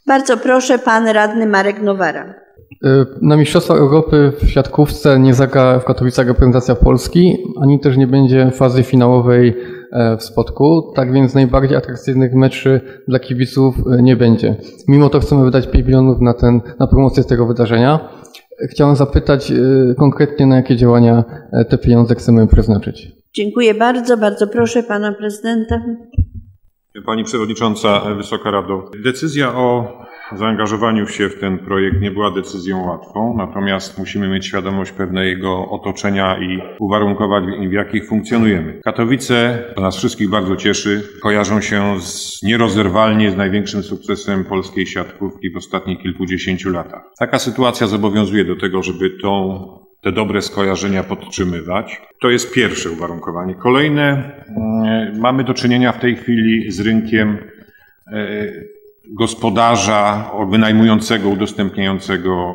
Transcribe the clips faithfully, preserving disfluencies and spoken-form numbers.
Bardzo proszę, pan radny Marek Nowara. Na Mistrzostwach Europy w siatkówce nie zagra w Katowicach reprezentacja Polski, ani też nie będzie fazy finałowej w Spodku, tak więc najbardziej atrakcyjnych meczy dla kibiców nie będzie. Mimo to chcemy wydać pięć milionów na, ten, na promocję tego wydarzenia. Chciałem zapytać konkretnie, na jakie działania te pieniądze chcemy przeznaczyć. Dziękuję bardzo. Bardzo proszę pana prezydenta. Pani Przewodnicząca, Wysoka Rado, decyzja o zaangażowaniu się w ten projekt nie była decyzją łatwą, natomiast musimy mieć świadomość pewnego otoczenia i uwarunkowań, w jakich funkcjonujemy. Katowice, to nas wszystkich bardzo cieszy, kojarzą się z, nierozerwalnie z największym sukcesem polskiej siatkówki w ostatnich kilkudziesięciu latach. Taka sytuacja zobowiązuje do tego, żeby tą te dobre skojarzenia podtrzymywać. To jest pierwsze uwarunkowanie. Kolejne, mamy do czynienia w tej chwili z rynkiem gospodarza wynajmującego, udostępniającego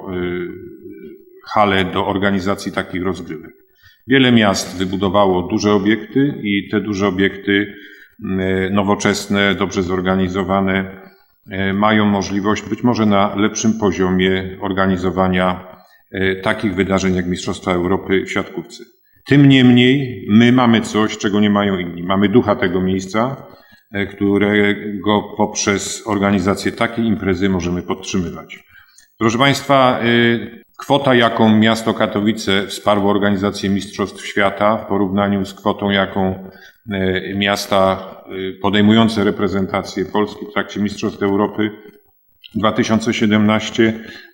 hale do organizacji takich rozgrywek. Wiele miast wybudowało duże obiekty i te duże obiekty nowoczesne, dobrze zorganizowane mają możliwość być może na lepszym poziomie organizowania takich wydarzeń jak Mistrzostwa Europy w siatkówce. Tym niemniej my mamy coś, czego nie mają inni. Mamy ducha tego miejsca, którego poprzez organizację takiej imprezy możemy podtrzymywać. Proszę Państwa, kwota, jaką miasto Katowice wsparło organizację Mistrzostw Świata w porównaniu z kwotą, jaką miasta podejmujące reprezentację Polski w trakcie Mistrzostw Europy dwa tysiące siedemnaście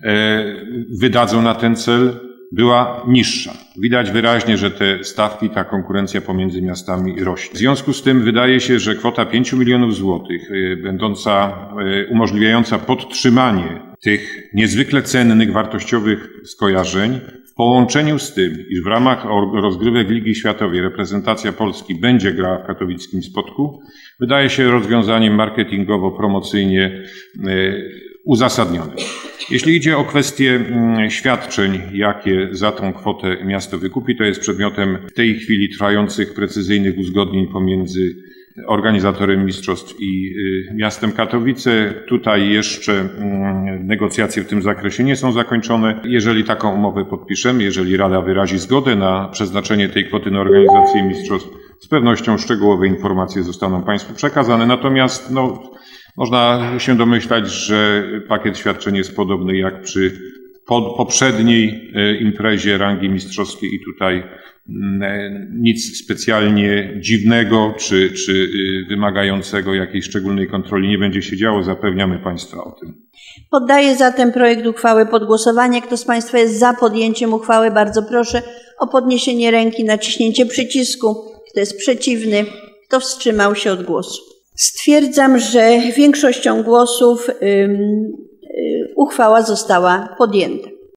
wydadzą na ten cel, była niższa. Widać wyraźnie, że te stawki, ta konkurencja pomiędzy miastami rośnie. W związku z tym wydaje się, że kwota pięciu milionów złotych, będąca, umożliwiająca podtrzymanie tych niezwykle cennych, wartościowych skojarzeń, w połączeniu z tym, iż w ramach rozgrywek Ligi Światowej reprezentacja Polski będzie grała w katowickim Spodku, wydaje się rozwiązaniem marketingowo-promocyjnie uzasadnionym. Jeśli idzie o kwestię świadczeń, jakie za tą kwotę miasto wykupi, to jest przedmiotem w tej chwili trwających precyzyjnych uzgodnień pomiędzy organizatorem mistrzostw i miastem Katowice. Tutaj jeszcze negocjacje w tym zakresie nie są zakończone. Jeżeli taką umowę podpiszemy, jeżeli Rada wyrazi zgodę na przeznaczenie tej kwoty na organizację mistrzostw, z pewnością szczegółowe informacje zostaną Państwu przekazane. Natomiast no, można się domyślać, że pakiet świadczeń jest podobny jak przy poprzedniej imprezie rangi mistrzowskiej i tutaj nic specjalnie dziwnego czy, czy wymagającego jakiejś szczególnej kontroli nie będzie się działo. Zapewniamy Państwa o tym. Poddaję zatem projekt uchwały pod głosowanie. Kto z Państwa jest za podjęciem uchwały, bardzo proszę o podniesienie ręki, naciśnięcie przycisku. Kto jest przeciwny, kto wstrzymał się od głosu. Stwierdzam, że większością głosów yy, yy, uchwała została podjęta.